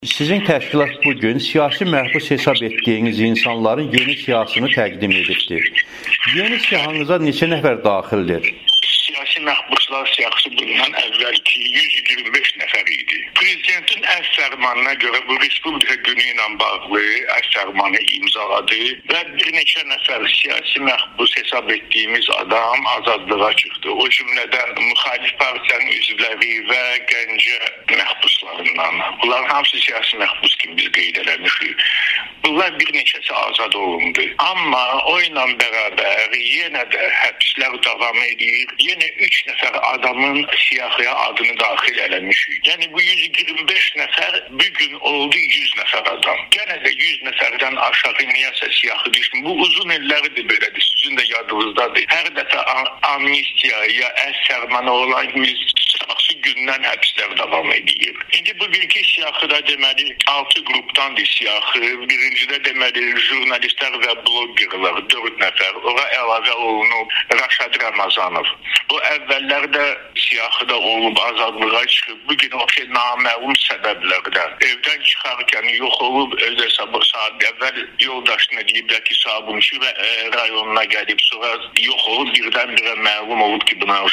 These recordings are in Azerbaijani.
Sizin təşkilat bugün siyasi məhbus hesab etdiyiniz insanların yeni siyasını təqdim edibdir. Yeni siyahınıza neçə nəfər daxildir? Siyasi məhbuslar siyahısı bundan əvvəlki 125 nəfər idi. Prezidentin əz fərmanına görə bu Respublika günü ilə bağlı əz fərmanı imzaladı və bir neçə nəfər siyasi məhbus hesab etdiyimiz adam azadlığa çıxdı. O cümlədən müxalif partiyanın üzvləri və Gəncə məhbuslarından. Bunların hamısı siyasi məhbus kimi biz qeyd eləmişik. Bunlar bir neçəsi azad olundu. Amma o ilə bərabər yenə də həbslər davam edir. Yenə 3 nəfər adamın siyahıya adını daxil eləmişik. Yəni bu 125 nəfər bugün oldu 100 nəfər adam. Yenə də 100 nəfərdən aşağı niyəsə siyahı düşmür. Bu uzun illərdir belədir. Sizin də yadınızdadır. Hər dəfə amnistiya ya əz fərmanı olan şəxsi gündən həbslər davam edir. İndi bugünkü siyahıda deməli 6 qrupdandır siyahı. Birincidə deməli jurnalistlər və blogerlər 4 nəfər. Ora əlavə olunub Raşad Ramazanov. O əvvəllərdə siyahıda olub azadlığa çıxıb. Bugün o ki naməlum səbəblərdən evdən çıxarkən yox olub, özü saat əvvəl yoldaşına deyiblər ki Sabunçu və rayonuna gəlib, sonra yox olub, birdən-birə məlum olub ki buna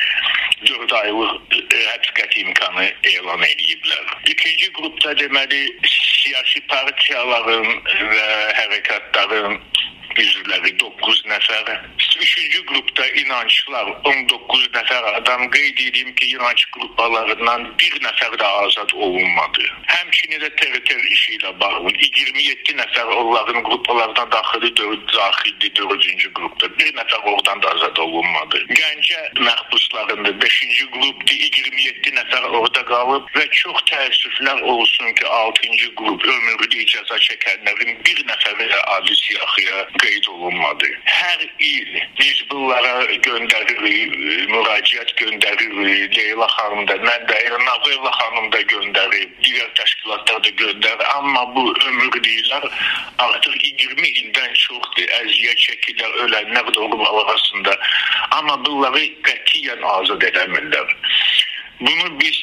4 aylıq həbs qəti imkanı elan ediblər. İkinci qrupda deməli siyasi partiyaların və hərəkatların üzvləri 9 nəfər. Üçüncü qrupda inançlar 19 nəfər adam. Qeyd edeyim ki, inanç qrupalarından bir nəfər də azad olunmadı. Həmçinin də terror işi ilə bağlı 27 nəfər onların qrupalarına daxildir 4-cü qrupda. Bir nəfər oradan da azad olunmadı. Gəncə məhbuslarında 5-ci qrupda 27 nəfər orada qalıb və çox təəssüflər olsun ki 6-cı qrup ömürlük cəza çəkənlərin bir nəfəri adı siyahıya qeyd olunmadı. Hər il biz bunlara göndəririk, müraciət göndəririk. Leyla xanım da, mən də, Navella xanım da göndərib, digər təşkilatlar da göndərir. Amma bu ömürlüklər artıq 20 ildən çoxdur. Əziyyət çəkirlər, ölənlər də olub arasında. Amma bunları qətiyyən azad edəmirlər. Bunu biz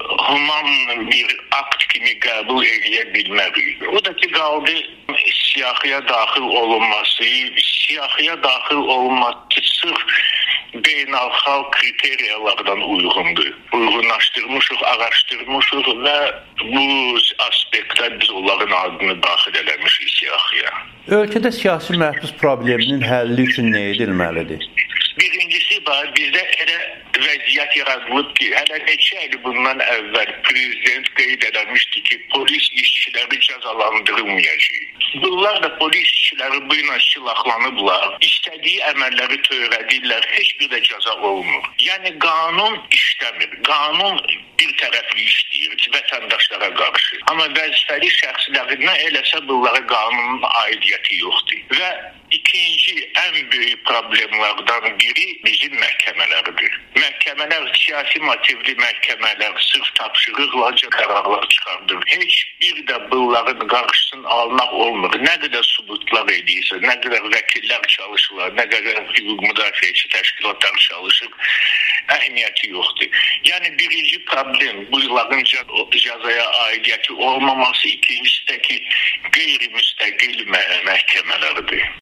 human bir akt kimi qəbul edə bilmərik. O da ki, qaldı siyahıya daxil olunması. Siyahıya daxil olunması sırf beynəlxalq kriteriyalardan uyğundur. Uyğunlaşdırmışıq, araşdırmışıq və bu aspektdə biz onların adını daxil eləmişik siyahıya. Ölkədə siyasi məhbus probleminin həlli üçün nə edilməlidir? Birincisi var, bizdə elə vəziyyət yaradılıb ki, hələ neçə il bundan əvvəl prezident qeyd eləmişdi ki, polis işçiləri cəzalandırılmayacaq. Bunlar da polis işçiləri bu ilə silahlanıblar, istədiyi əməlləri törədirlər, heç bir də cəza olmur. Yəni qanun işləmir, qanun bir tərəfli işləyir vətəndaşlara qarşı. Amma vəzifəli şəxslərinə eləsə bunlara qanunun aidiyyəti yoxdur. Və ikinci ən böyük problemlərdən biri bizim məhkəmələrdir. Məhkəmələr, siyasi motivli məhkəmələr sırf tapşırıqlarca qərarlar çıxardır. Heç bir də bunların qarşısını almaq olmur. Nə qədər sübutlar edirsə, nə qədər vəkillər çalışırlar, nə qədər hüquq müdafiəçi təşkilatlar çalışır, əhəmiyyəti yoxdur. Yəni birinci problem bunların cəzaya aidiyyəti olmaması, ikincisi də ki qeyri-müstəqil məhkəmələrdir.